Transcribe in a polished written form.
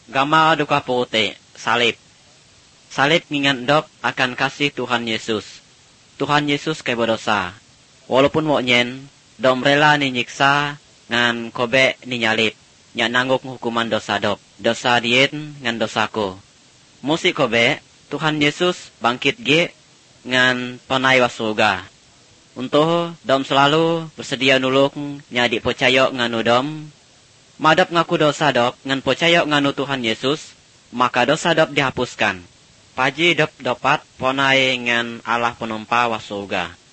Gambar duka putih, salib. Salib ngingat dok akan kasih Tuhan Yesus. Tuhan Yesus kaya berdosa. Walaupun wonyen, dom rela ni nyiksa ngan kobe ni nyalib. Nyak nanggung hukuman dosa dok. Dosa dien ngan dosaku. Musik kobe, Tuhan Yesus bangkit ge ngan panai wasuga. Untuk dom selalu bersedia nulung nyadi percaya nganu dom. Madap ngaku dosa dok ngan percaya nganu Tuhan Yesus, maka dosa dok dihapuskan. Paji dop dapat ponai ngan Allah penompa wasuga.